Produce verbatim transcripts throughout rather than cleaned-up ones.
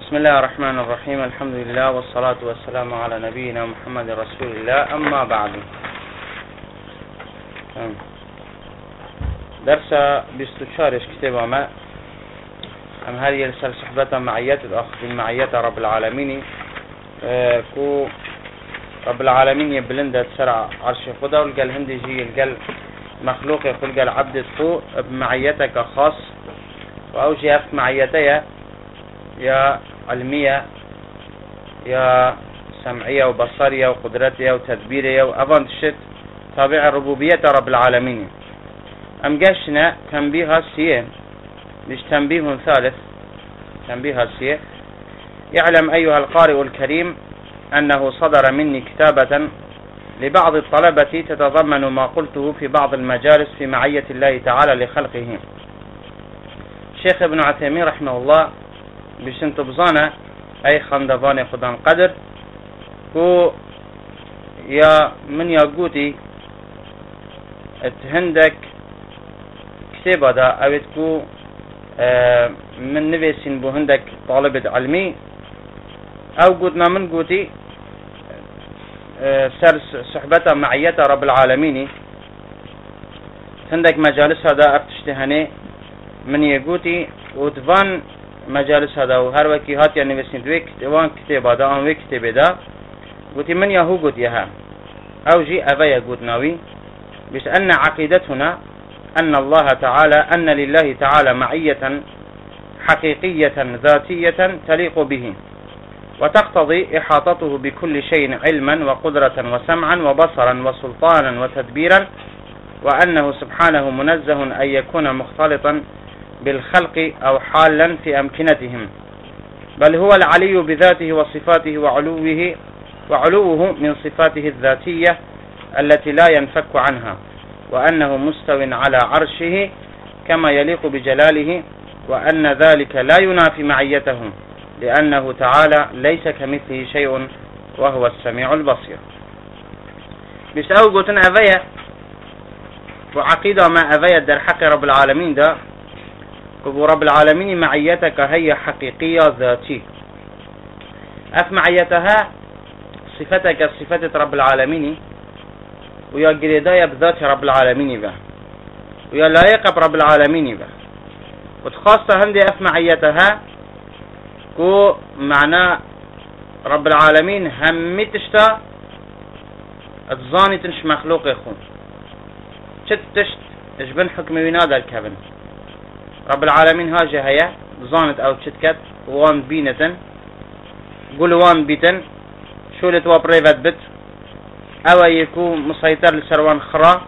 بسم الله الرحمن الرحيم. الحمد لله والصلاة والسلام على نبينا محمد رسول الله. أما بعد، درس بستشارش كتاب ما أم هذه يرسل صحبة معيات الأخ بالمعيات رب العالمين. آه كو رب العالمين يبلند تسرع عرش خدا والقال هندي جي القال مخلوق يقول قال عبد فوق بمعيتك خاص وأوجي أف معيتي يا علمية يا سمعية وبصرية وقدرتية وتدبيرية وأفضل شت تابع الربوبية رب العالمين. أم قاشنا تنبيه سيه مش تنبيه ثالث، تنبيه سيه. يعلم أيها القارئ الكريم أنه صدر مني كتابة لبعض الطلبة تتضمن ما قلته في بعض المجالس في معية الله تعالى لخلقه. الشيخ ابن عثيمين رحمه الله بشنت بزانة أي خندفان خدان قدر كو يا من يقوتي اتهندك كتابة دا أو تكو اه من نفسين بهندك طالبة علمي أو قوتنا من قوتي اه سر صحبة معية رب العالمين هندك مجالس هذا أفتشتهني من يقوتي وتفان مجالس هذا وهر وكي هات يعني بسنت ويك وان كتاب هذا ان ويك كتاب هذا قلت من يهو قلت يها او جي ابايا قلت ناوي بس ان عقيدتنا ان الله تعالى ان لله تعالى معية حقيقية ذاتية تليق به وتقتضي احاطته بكل شيء علما وقدرة وسمعا وبصرا وسلطانا وتدبيرا، وانه سبحانه منزه ان يكون مختلطا بالخلق أو حالا في أمكنتهم، بل هو العلي بذاته وصفاته وعلوه وعلوه من صفاته الذاتية التي لا ينفك عنها، وأنه مستو على عرشه كما يليق بجلاله، وأن ذلك لا ينافي معيته لأنه تعالى ليس كمثله شيء وهو السميع البصير. بس أوجد أفيا وعقيدة ما أفيا در حق رب العالمين ده كبو رب العالمين معيتك هي حقيقية ذاتي. أف معيتها صفتك صفة رب العالمين ويا قريدايا بذات رب العالمين به ويا لايقة برب العالمين به، وتخاصة هندي أف معيتها كو معنى رب العالمين همي تشتا اتظاني تنش مخلوق يخون شت تشت اجبن حكم وينادى الكبن رب العالمين هاجة هيا ظانت او تشتكت وان بينتن قول وان بيتن شولت وابريفت بت او يكون مسيطر لسروان خرا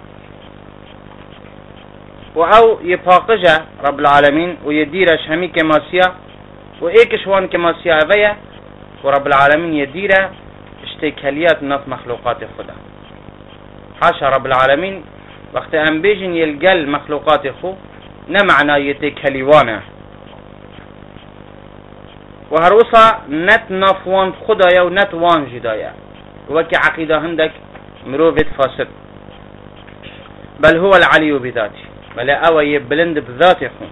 او يباقجة رب العالمين ويديرش همي كماسيا وايكش وان كماسيا افيا، ورب العالمين يدير اشتكاليات نف مخلوقات خدا. حاشا رب العالمين وقت انبيجن يلقل مخلوقات خو نمعنى يتكليوانا وهروسا نت نفوان خدايا ونت وان جدايا وكي عقيدة هندك مروفت فاسد، بل هو العلي بذاته، بل او يبلند بذاته خو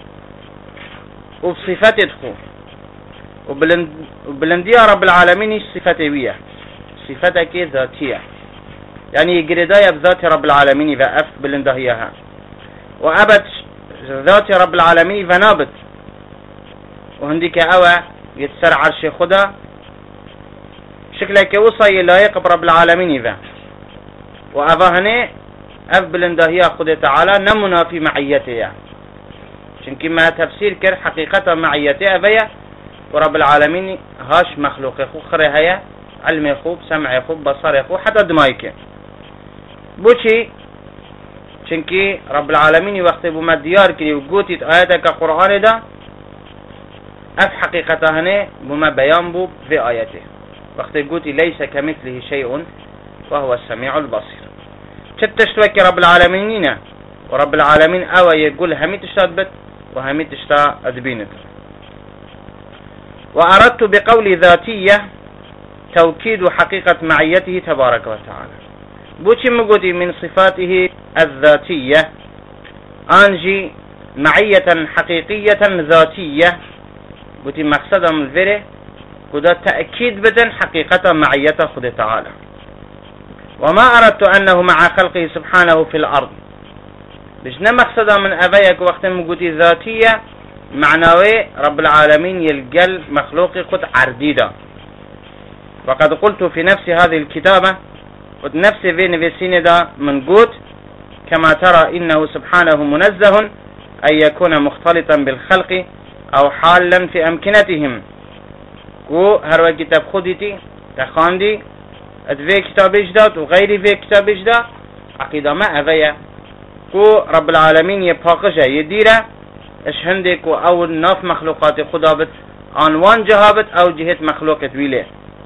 وبصفاته خو وبلند وبلندية رب العالمين صفته ويا صفتك ذاتية، يعني يقردايا بذات رب العالمين فأف بلندهيها وأبت ذات رب العالمين فنابت وهنديك أوى يتسر عرش خدا شكلك وصي لايق برب العالمين ذا وأفهني أف بلندهيا خدا تعالى نمنا في معيته، شنك ما تفسير كر حقيقة معيته أفيا ورب العالمين هاش مخلوق خو خري هيا علم خوب سمع خوب بصر خوب حتى دمايك بوشي چنكي رب العالمين وقت بما ديار كري وقوتي آياتك قرآن دا اف حقيقة هنه بما بيان بو في آياته وقت قوتي ليس كمثله شيء وهو السميع البصير. تتشتوك رب العالمين ورب العالمين اوى يقول همي تشتا بت وهمي تشتا ادبينت. وأردت بقول ذاتية توكيد حقيقة معيته تبارك وتعالى. بوشي مقودي من صفاته الذاتية أنجي معية حقيقية ذاتية قلتي مقصد من الفيري وده تأكيد بدن حقيقة معية خد تعالى. وما أردت أنه مع خلقه سبحانه في الأرض بجنا مقصد من أبيك وقت مقوتي ذاتية معنوي رب العالمين يلقل مخلوق قد عرديدة. وقد قلت في نفس هذه الكتابة قد نفسي في نفسين دا من قوت كما ترى إنه سبحانه منزه أن يكون مختلطا بالخلق أو حالا في أمكنتهم. كو هروا كتاب خودتي تخاندي ادفي كتاب اجداد وغيري في كتاب اجداد عقيدة ما أبيا كو رب العالمين يباقشة يديره اش هندك او ناف مخلوقات خدا بت عنوان جهابت او جهة مخلوقة ويله.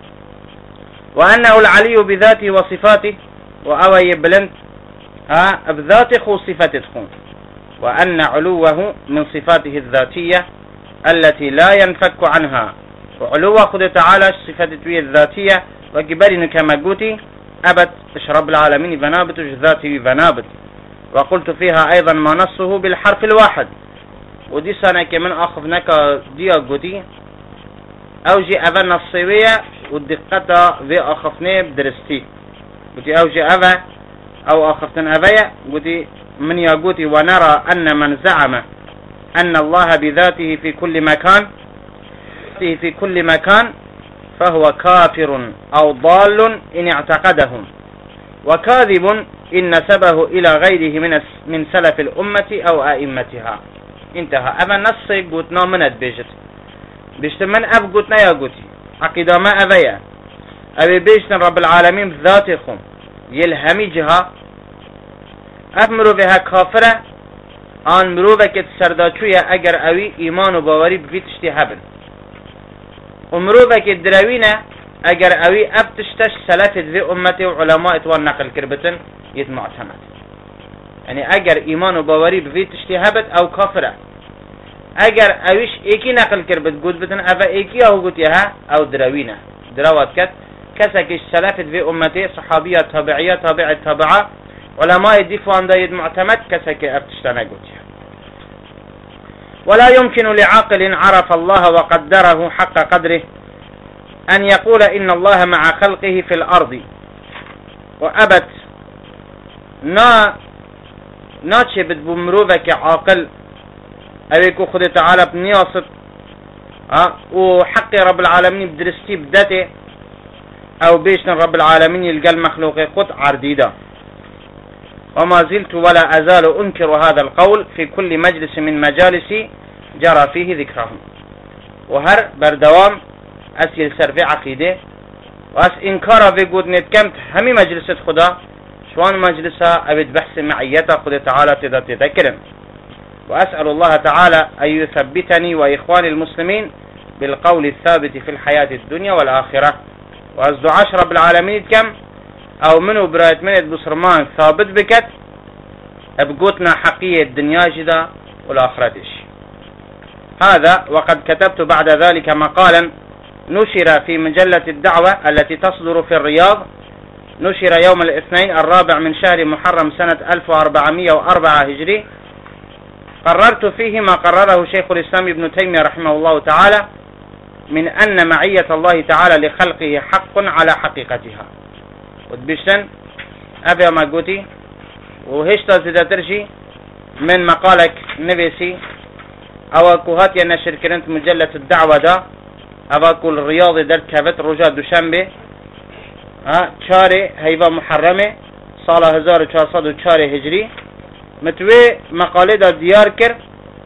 وأنه العلي بذاته وصفاته وأو يبلند ها بذاته خو صفاته تخون. وأن علوه من صفاته الذاتية التي لا ينفك عنها. وعلوه خد تعالى صفاته الذاتية وقبلن كما قوتي أبت اش رب العالمين بنابت ذاته بنابت. وقلت فيها أيضا ما نصه بالحرف الواحد. ودي سنة كمان أخذ نكا دي قوتي أوجي أبا نصيوية والدقة في أخفني بدرستي قوتي أوجي أبا أو أخفتن أبايا قوتي من يقوتي ونرى أن من زعم أن الله بذاته في كل مكان في كل مكان فهو كافر أو ضال إن اعتقدهم وكاذب إن نسبه إلى غيره من من سلف الأمة أو أئمتها. انتهى. أبا نصي قوتنا من البيجت بيشت من أب قوتنا يا قوتي عقيدة ما أبيا أبي بيشت رب العالمين بذاتكم يلهمي جها أفمرو بها كافرة آن مروبة كتسرداتشوية أجر أوي إيمان وباوري بفيتشتي هبن ومروبة كدراوينة أجر أوي أبتشتش سلفت ذي أمتي وعلماء والنقل كربتن يتمعتمد. يعني أجر إيمان وباوري بفيتشتي هبت أو كافرة اگر اویش ایکی نقل کرد گود بتن افا ایکی او گوت یها او دراوینه دراوات کت کسا کش سلفت في امته صحابیه تابعیه تابع تابعه علماء دیفوان داید معتمد کسا که افتشتانه گوت یها. ولا يمكن لعاقل عرف الله وقدره حق قدره أن يقول إن الله مع خلقه في الأرض وأبت نا ناتش بمروبك عاقل أبيكو خد تعالى بنياصت أه وحق رب العالمين بدرستي بدته أو بيشن رب العالمين يلقى المخلوق قط عرديدة. وما زلت ولا أزال أنكر هذا القول في كل مجلس من مجالسي جرى فيه ذكرهم. وهر بردوام أسيل سر في عقيدة وأس إنكار في قد نتكمت همي مجلسة خدا شوان مجلسة أبد بحث معيته خد تعالى تذكرن. وأسأل الله تعالى أن يثبتني وإخواني المسلمين بالقول الثابت في الحياة الدنيا والآخرة. وأزدو عشر رب العالمين كم أو منو برايت منت بصرمان ثابت بكت أبقوتنا حقية الدنيا جدا والآخرتش. هذا وقد كتبت بعد ذلك مقالا نشر في مجلة الدعوة التي تصدر في الرياض، نشر يوم الاثنين الرابع من شهر محرم سنة ألف وأربعمائة وأربعة هجري. قررت فيه ما قرره شيخ الإسلام ابن تيمية رحمه الله تعالى من أن معية الله تعالى لخلقه حق على حقيقتها. وتبشتن أبي ما قوتي وهشتا زدترشي من مقالك نبيسي أو كوهاتي أن شركنت مجلة الدعوة دا أباكو الرياضي در كابت رجاء دوشنبه ها شاري هيبا محرمه صالة هزار وشاصد وشاري هجري متوي مقالة دا ديار كر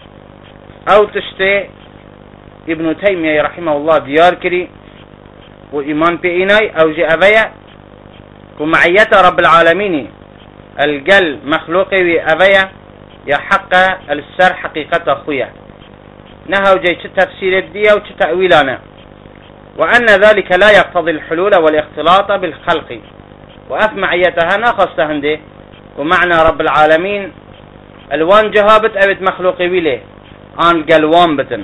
أو تشتي ابن تيمية رحمه الله ديار كري وإيمان بإيناي أو جي أبايا ومعية رب العالمين القل مخلوقي وأبايا يحق السر حقيقة أخويا نهو جي تفسير الدية وتأويلانا. وأن ذلك لا يقتضي الحلول والاختلاط بالخلق وأف معيتها ناخص هندي ومعنى رب العالمين الوان جهابت أبت مخلوقي ويلي عن قلوان بتن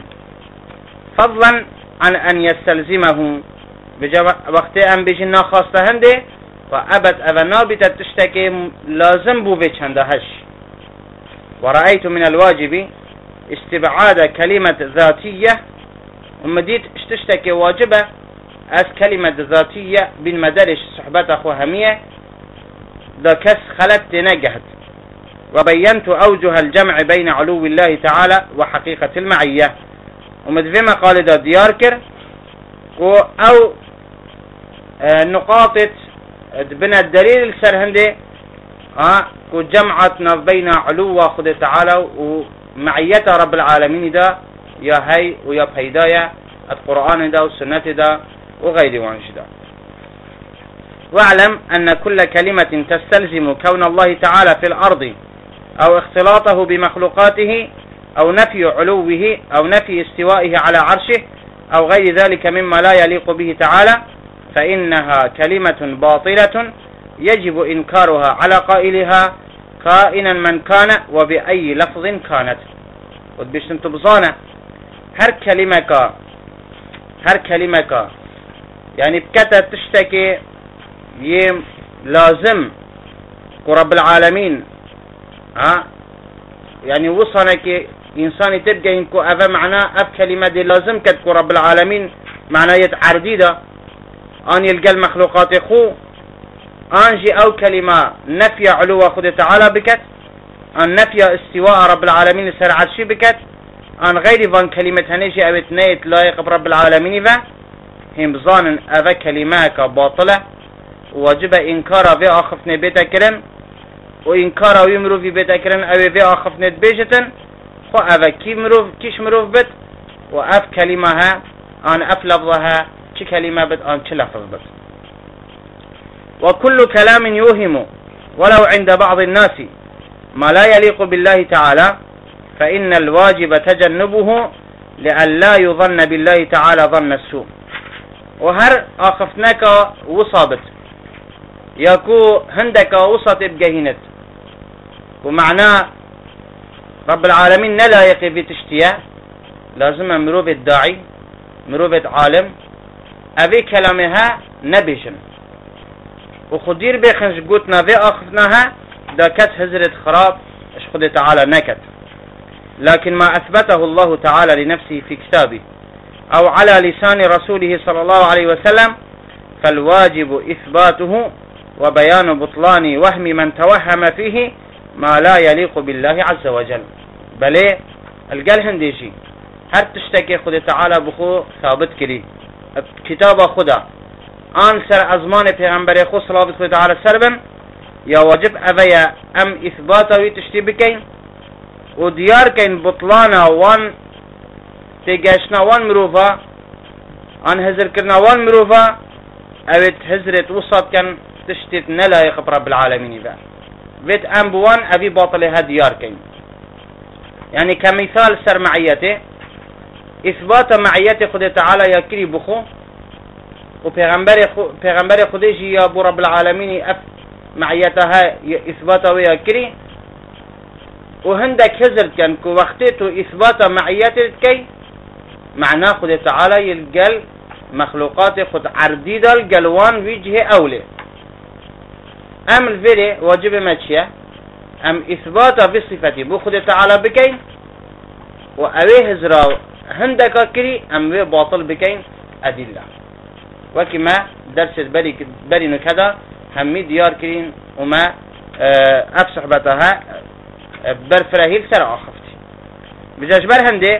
فضلا عن أن يستلزمه وقت أن بيجي ناخص هندي وأبت أبنابت تشتكي لازم بو بيشندهش. ورأيت من الواجب استبعاد كلمة ذاتية ومديت اشتشتك واجبة از كلمة ذاتية بين مدارش صحبات أخو همية دا كس خلت نجحت. وبينت أوجه الجمع بين علو الله تعالى وحقيقة المعية ومدفما قال دا دياركر أو نقاطة بنا الدليل السرهندي ها كو جمعتنا بين علو خد تعالى ومعية رب العالمين دا يا هي ويا بهداية القرآن دا والسنة دا وغير وانش دا. واعلم أن كل كلمة تستلزم كون الله تعالى في الأرض أو اختلاطه بمخلوقاته أو نفي علوه أو نفي استوائه على عرشه أو غير ذلك مما لا يليق به تعالى فإنها كلمة باطلة يجب إنكارها على قائلها كائنا من كان وبأي لفظ كانت. وبشتن تبصانا هر كلمة هر كلمة يعني بكتا تشتكي يم لازم رب العالمين ها يعني وصنك إنسان تبقى إنكو أفا معناه أف كلمة دي لازم كتكو رب العالمين معناه يتعرديدا أن يلقى المخلوقات خو أنجي أو كلمة نفي علو خد تعالى بكت أن نفي استواء رب العالمين سر عرشي بكت أن غير فان كلمة هنيجي أو تنيت لايق برب العالمين فا هم بظان أفا كلمات باطلة واجب إنكار في آخفن بيتكرن وإنكار ويمرو في بيتكرن أو في آخفن بيجتن خو أفا كي مروف كيش مروف بت وأف كلمها أن أف لفظها كي كلمة بت أن كي لفظ بت. وكل كلام يوهم ولو عند بعض الناس ما لا يليق بالله تعالى فإن الواجب تجنبه لأن لا يظن بالله تعالى ظن السوء. وهر آخفناك وصابت يكو هندك وسط بجهنت ومعناه رب العالمين نلا يقي في تشتيا لازم مروفة داعي مروفة عالم أبي كلامها نبيشن وخدير بيخنش قوتنا في آخفناها دا كت هزرة خراب اش خد تعالى نكت. لكن ما أثبته الله تعالى لنفسه في كتابه أو على لسان رسوله صلى الله عليه وسلم فالواجب إثباته وبيان بطلان وهم من توهم فيه ما لا يليق بالله عز وجل. بلي القال هنديشي هر تشتكي خد تعالى بخو ثابت كري كتاب خدا آن سر أزمان پیغمبر خو صلوات خد تعالى سربن يا واجب أبيا أم إثباته ويتشتي بكين وديار كين بطلانا وان تيجاشنا وان مروفا آن هزر كرنا وان مروفا أبيت هزرت وسط كان تشتت نلا يخب رب العالمين ذا بيت أم بوان أبي باطلها ديار كين. يعني كمثال سر معيته إثبات معيته خد تعالى يكري بخو وبيغمبر خو بيغمبر خديجي يا أبو رب العالمين أف معيتها إثباته ويكري وهندك هزر كان كو وقتته إثبات معيته كي معناه خد تعالى يلقل مخلوقات خد عرديد القلوان وجه أولي أم الفيري واجب ماتشيا أم إثبات بصفتي بخد تعالى بكين وأوي هزرا هندك كري أم وي باطل بكين أدلة. وكما درس بري بري نكذا همي ديار كرين وما أف صحبتها برفراهيل سر آخفتي بجاج برهندي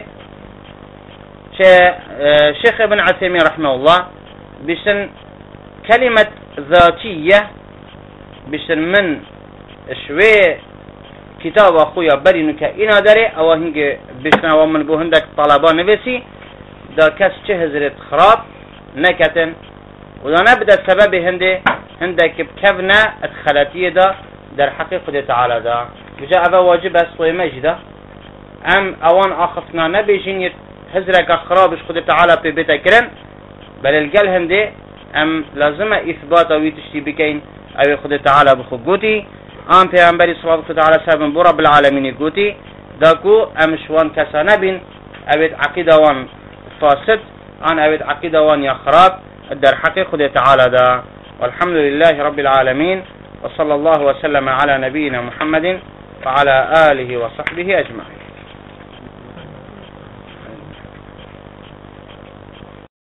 شيخ ابن عثيمين رحمه الله بشن كلمة ذاتية بشن من شوي كتاب أخويا بري نكا إنا داري أو هنجي بشن ومن بو هندك طلبان نبسي دا كاس هزرت خراب نكتن ودا نبدأ السبب هندي هندك بكفنا الخلاتية دا در حقيقة تعالى دا بجاء أبا واجب أسوي مجدا أم أوان آخفنا نبيجين هزرك خرابش خد تعالى في بيتكرن بل الجل هندي أم لازم إثبات أو يتشتي بكين أو خد تعالى بخوتي أم في أنبري صلى الله عليه وسلم برب العالمين قوتي داكو أم شوان كسانبين أبيت عقيدة وان فاسد أن أبيت عقيدة وان يخراب الدر حقيقة تعالى دا. والحمد لله رب العالمين وصلى الله وسلم على نبينا محمد وعلى آله وصحبه أجمعين.